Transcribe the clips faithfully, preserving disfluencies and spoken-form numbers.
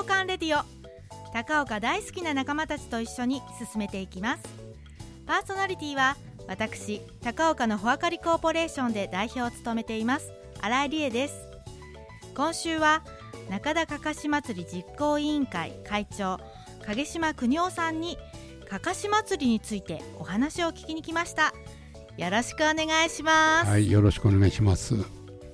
高岡レディオ、高岡大好きな仲間たちと一緒に進めていきます。パーソナリティは私、高岡の穂あかりコーポレーションで代表を務めています新井理恵です。今週は中田かかし祭り実行委員会会長影島邦夫さんにかかし祭りについてお話を聞きに来ました。よろしくお願いします。 はい、よろしくお願いします。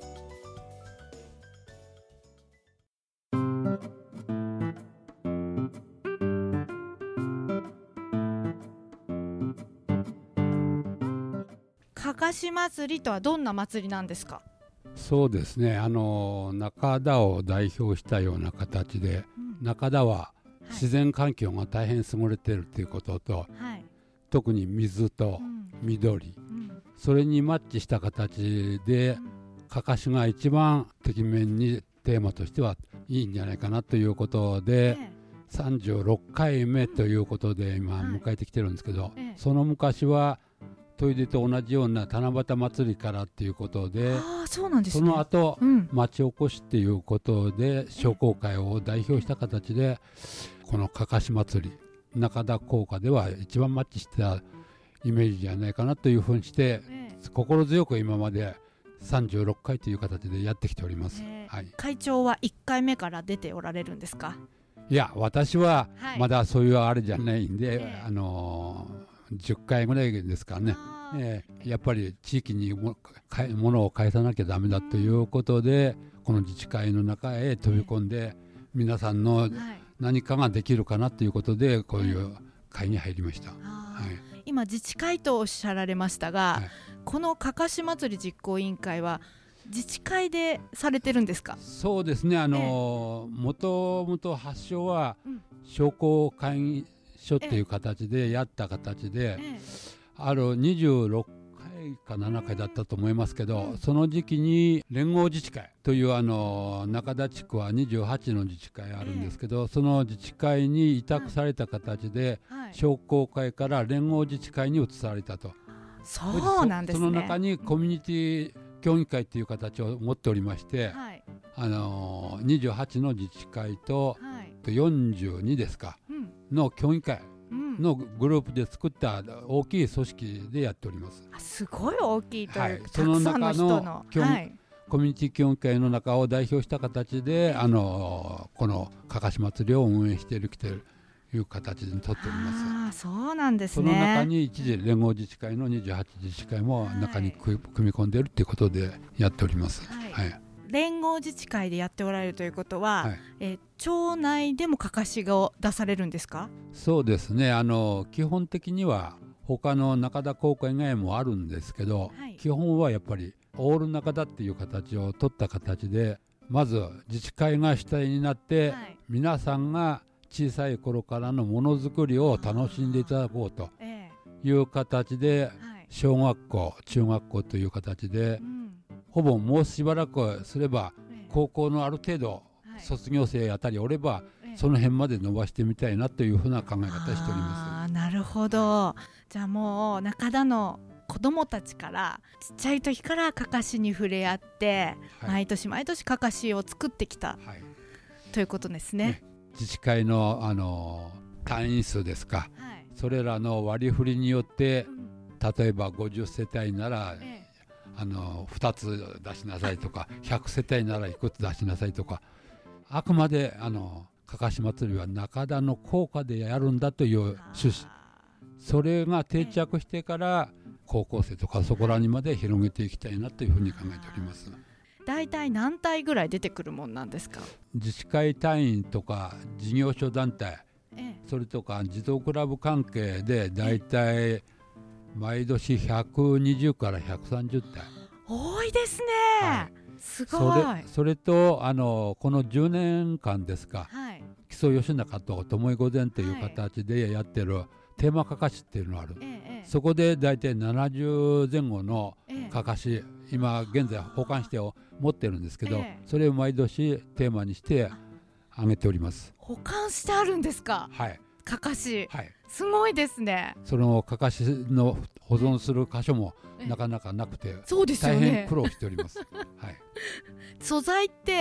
かかし祭りとはどんな祭りなんですか？ そうですね、あの中田を代表したような形で、うん、中田は自然環境が大変優れているということと、はい、特に水と緑、うんうん、それにマッチした形で、うん、かかしが一番適面にテーマとしてはいいんじゃないかなということで、ええ、さんじゅうろっかいめということで今迎えてきてるんですけど、はい、その昔はトイレと同じような七夕祭りからっていうことで、 あ、そうなんですね、 その後、 うん、 町おこしっていうことで商工会を代表した形でこのかかし祭り中田高架では一番マッチしたイメージじゃないかなというふうにして、えー、心強く今までさんじゅうろっかいという形でやってきております、 えーはい、会長はいっかいめから出ておられるんですか？ いや、私はまだそういうあれじゃないんで、はい、あのーじゅっかいぐらいですかね、えー、やっぱり地域にものを返さなきゃダメだということで、この自治会の中へ飛び込んで皆さんの何かができるかなということでこういう会に入りました、はい、 今自治会とおっしゃられましたが、はい、このかかし祭り実行委員会は自治会でされてるんですか？ そうですね、あの、えー、もともと発祥は商工会議所っていう形でやった形で、ええ、あるにじゅうろっかいかななかいだったと思いますけど、その時期に連合自治会というあの中田地区はにじゅうはちの自治会あるんですけど、ええ、その自治会に委託された形で、はい、商工会から連合自治会に移されたと。 そうなんですね。 そ, その中にコミュニティ協議会という形を持っておりまして、はい、あのにじゅうはちの自治会と、はい、よんじゅうにですか、うん、の協議会のグループで作った大きい組織でやっております、 うん、あ、すごい大きいというか、はい、 その中のたくさんの人の、はい、 コミュニティ協議会の中を代表した形で、あのこのかかし祭りを運営しているという形にとっております。 あ、そうなんですね。 その中に一時連合自治会のにじゅうはち自治会も中に組み込んでいるということでやっております、はいはい、 連合自治会でやっておられるということは、はい、えー、町内でもかかしが出されるんですか？ そうですね、あの基本的には他の中田高校以外もあるんですけど、はい、基本はやっぱりオール中田っていう形を取った形で、まず自治会が主体になって、はい、皆さんが小さい頃からのものづくりを楽しんでいただこうという形で、小学校中学校という形で、うん、ほぼもうしばらくすれば高校のある程度卒業生あたりおれば、その辺まで伸ばしてみたいなというふうな考え方しております。 あ、なるほど。じゃあもう中田の子どもたちからちっちゃい時からかかしに触れ合って、はい、毎年毎年かかしを作ってきた、はい、ということですね。ね、 自治会の、あの単位数ですか、はい、それらの割り振りによって、うん、例えばごじゅっせたいなら、ええ、あのふたつ出しなさいとか、ひゃくせたいならいくつ出しなさいとか、あくまであのかかし祭りは中田の高架でやるんだという趣旨、それが定着してから高校生とかそこらにまで広げていきたいなというふうに考えております。 だいたい何体ぐらい出てくるもんなんですか？ 自治会単位とか事業所団体、ええ、それとか児童クラブ関係でだいたい毎年ひゃくにじゅうからひゃくさんじゅったい。 多いですね、はい、すごい。 それ、それとあのこのじゅうねんかんですか、はい、木曽義仲と巴御前という形でやってる、はい、テーマかかしっていうのがある、ええ、そこでだいたいななじゅうぜん後のかかし、ええ、今現在保管して持ってるんですけど、ええ、それを毎年テーマにしてあげております。 保管してあるんですか？はい、かかし、はい、すごいですね。 そのかかしの保存する箇所もなかなかなくて、 そうですよね、 大変苦労しております、はい、 素材って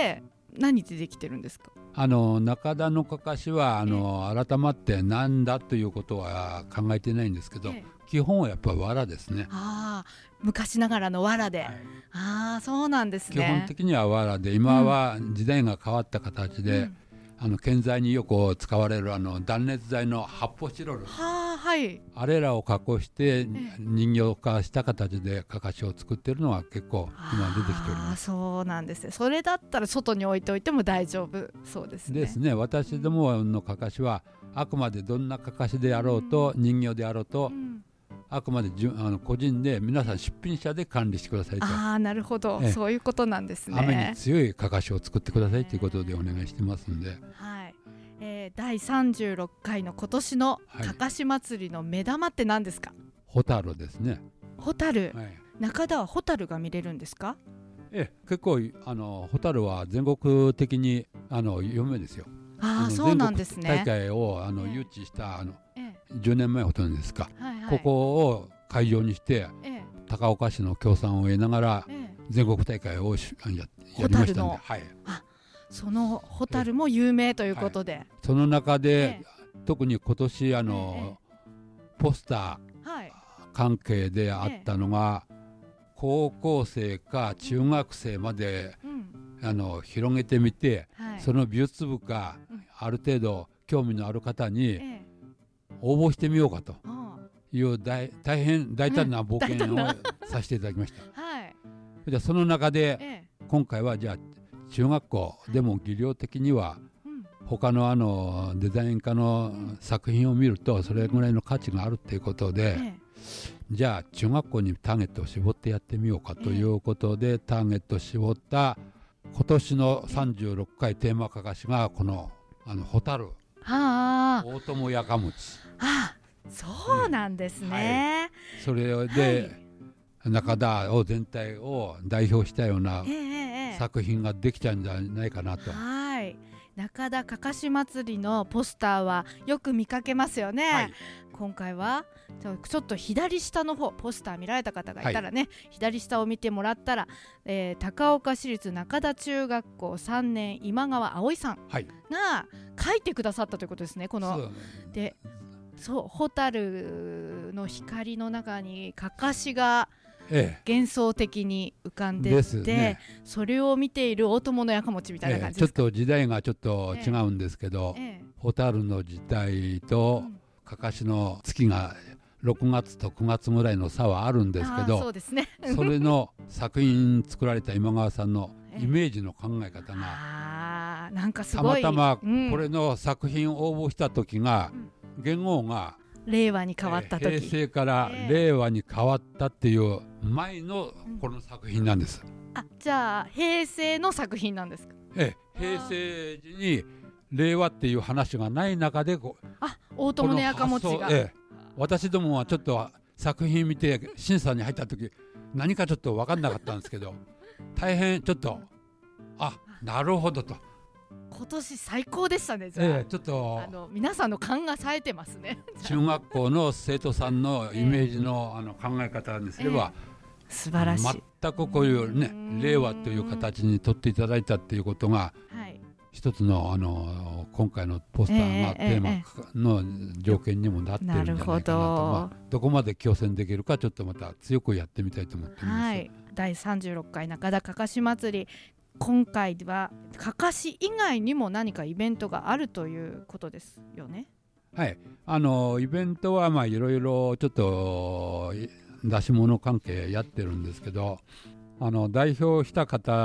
何でできてるんですか？ あの中田のかかしはあの改まってなんだということは考えてないんですけど、ええ、基本はやっぱり藁ですね。 あ昔ながらの藁で、はい、あそうなんですね。 基本的には藁で、今は時代が変わった形で、うん、あの建材によく使われるあの断熱材の発泡スチロール、 はあ、はい、 あれらを加工して人形化した形でかかしを作っているのは結構今出てきております。 あそうなんですね。それだったら外に置いておいても大丈夫そうですね。 ですね。私どものかかしはあくまでどんなかかしであろうと、うん、人形であろうと、うんあくまでじゅあの個人で皆さん出品者で管理してくださいと。 ああなるほど、そういうことなんですね。 雨に強いかかしを作ってくださいということでお願いしてますんで、 はいえー、だいさんじゅうろっかいの今年のかかし祭りの目玉って何ですか？ ホタルですね。 ホタル、はい、中田はホタルが見れるんですか？ ええ結構あのホタルは全国的にあの有名ですよ。 ああそうなんですね。 大会をあの誘致したあの、ええ、じゅうねんまえほどですか、はいはい、ここを会場にして、ええ、高岡市の協賛を得ながら、ええ、全国大会を や, やりましたんで、はい、 あそのホタルも有名ということで、はい、 その中で、ええ、特に今年あの、ええ、ポスター関係であったのが、ええ、高校生か中学生まで、うん、あの広げてみて、はい、その美術部か、うん、ある程度興味のある方に、ええ、応募してみようかという大, 大変大胆な冒険をさせていただきました、はい、じゃあその中で、ええ、今回はじゃあ中学校でも技量的には、うん、他のあのデザイン家の作品を見るとそれぐらいの価値があるっていうことで、ええ、じゃあ中学校にターゲットを絞ってやってみようかということで、ええ、ターゲットを絞った今年のさんじゅうろっかいテーマかかしがこのあのホタル大友やかもち。 ああそうなんですね、 はい、それで、はい、中田を全体を代表したような作品ができたんじゃないかなと、 はい、中田かかし祭りのポスターはよく見かけますよね、はい、今回はちょっと左下の方ポスター見られた方がいたらね、はい、左下を見てもらったら、えー、高岡市立中田中学校さんねん今川葵さんが書いてくださったということですね。このそう、ね、でそうホタルの光の中にかかしが幻想的に浮かんでいって、ね、それを見ている大友のやかもちみたいな感じですか、 ええ、ちょっと時代がちょっと違うんですけど、ええ、ホタルの時代とかかしの月がろくがつとくがつぐらいの差はあるんですけど、 そうですねそれの作品作られた今川さんのイメージの考え方が、ええ、 あなんかすごいたまたまこれの作品を応募した時が、うん元号が令和に変わった時、 えー、平成から令和に変わったっていう前のこの作品なんです、 うん、あじゃあ平成の作品なんですか？ えー、平成時に令和っていう話がない中でこあ大友のやかもちが、えー、 私どもはちょっと作品見て審査に入った時何かちょっと分かんなかったんですけど大変ちょっとあなるほどと今年最高でしたね。じゃあ、 ええ、ちょっとあの皆さんの勘が冴えてますね中学校の生徒さんのイメージの、ええ、あの考え方にすれば、 ええ、素晴らしい。 全くこういうね令和という形に取っていただいたっていうことが、はい、一つの、あの今回のポスターがテーマの条件にもなってるんじゃないかなと、まあ、どこまで挑戦できるかちょっとまた強くやってみたいと思っています、はい、 だいさんじゅうろっかい中田かかし祭り今回はかかし以外にも何かイベントがあるということですよね。 はい、あのイベントはまあいろいろちょっと出し物関係やってるんですけど、あの代表した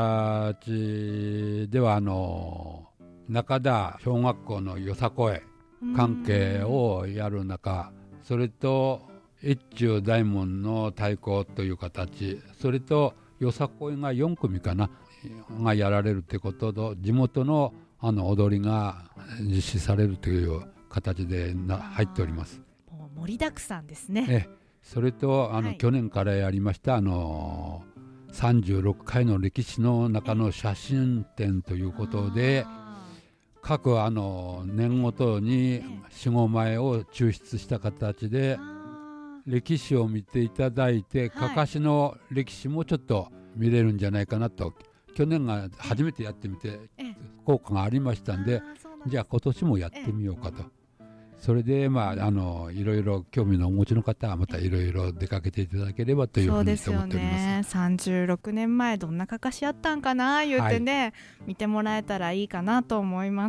形ではあの中田小学校のよさこい関係をやる中、それと越中大門の太鼓という形、それとよさこいがよん組かながやられるということと、地元のあの踊りが実施されるという形でな入っております。 もう盛りだくさんですね。 えそれとあの、はい、去年からやりましたあのさんじゅうろっかいの歴史の中の写真展ということで、各あの年ごとによん、ごまいを抽出した形で歴史を見ていただいて、かかしの歴史もちょっと見れるんじゃないかなと、去年が初めてやってみて効果がありましたんで、じゃあ今年もやってみようかと、それで、まあ、あのいろいろ興味のお持ちの方はまたいろいろ出かけていただければというふうに思っております。そうですよね。 さんじゅうろくねんまえどんなかかしあったんかな言ってね、はい、見てもらえたらいいかなと思います。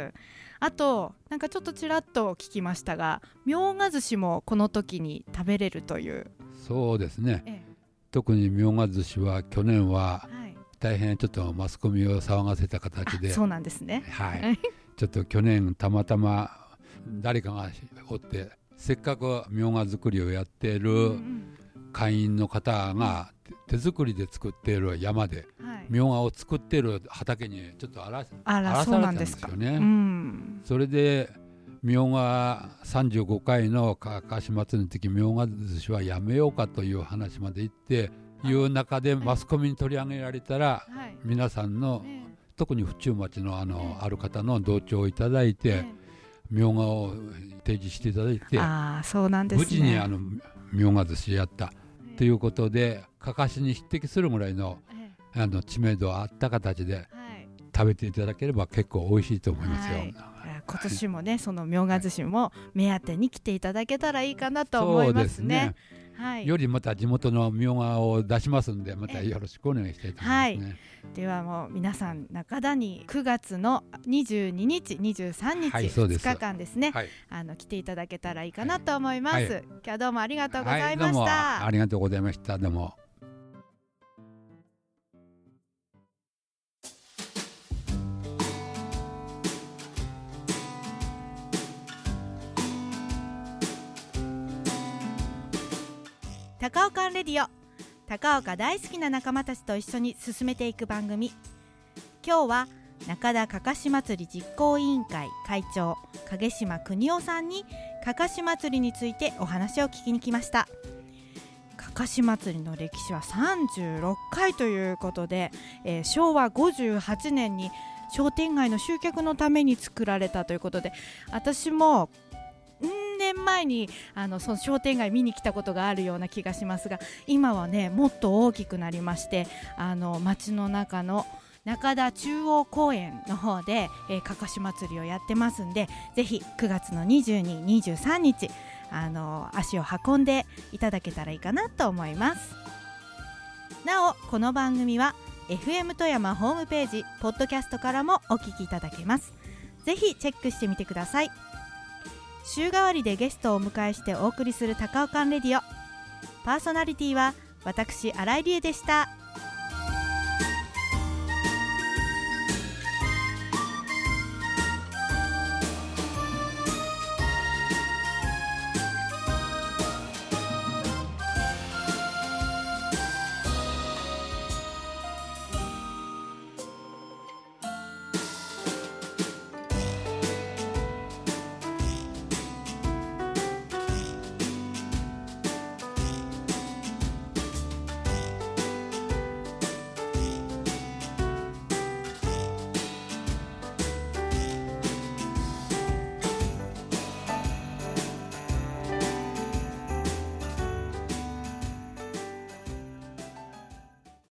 あとなんかちょっとちらっと聞きましたが、みょうが寿司もこの時に食べれるという。 そうですね、ええ、特にみょうが寿司は去年は大変ちょっとマスコミを騒がせた形で、 そうなんですね、 はい、ちょっと去年たまたま誰かがおって、せっかくみょうが作りをやっている会員の方が手作りで作っている山でみょうがを作っている畑にちょっと荒らされたんですよね。 そ, うん、それでみょうがさんじゅうごかいのかかし祭りの時、みょうが寿司はやめようかという話まで行っていう中でマスコミに取り上げられたら、はい、皆さんの、ええ、特に府中町 の, あの、ええ、ある方の同調をいただいて、ええみょうがを提示していただいて、 あ、そうなんですね、 無事にあのみょうが寿司やったということで、かかしに匹敵するぐらい の, あの知名度あった形で食べていただければ結構美味しいと思いますよ、はい、 今年もねそのみょうが寿司も目当てに来ていただけたらいいかなと思いますね。そうですね、はい、 よりまた地元のみょうがを出しますんで、またよろしくお願いしたいと思いますね。はい、 ではもう皆さん中田にくがつのにじゅうににちにじゅうさんにち、はい、ふつかかんですね、はい、あの来ていただけたらいいかなと思います、はいはい、今日はどうもありがとうございました、はい、どうもありがとうございました。どうも高岡レディオ、高岡大好きな仲間たちと一緒に進めていく番組。今日は中田かかし祭り実行委員会会長影島邦夫さんにかかし祭りについてお話を聞きに来ました。かかし祭りの歴史はさんじゅうろっかいということで、えー、しょうわごじゅうはちねんに商店街の集客のために作られたということで、私も年前にあのその商店街見に来たことがあるような気がしますが、今はねもっと大きくなりまして、あの街の中の中田中央公園の方で、えー、かかし祭りをやってますんで、ぜひくがつのにじゅうに、にじゅうさんにちあの足を運んでいただけたらいいかなと思います。なおこの番組は エフエム 富山ホームページポッドキャストからもお聞きいただけます。ぜひチェックしてみてください。週替わりでゲストをお迎えしてお送りする高岡レディオ、パーソナリティは私新井理恵でした。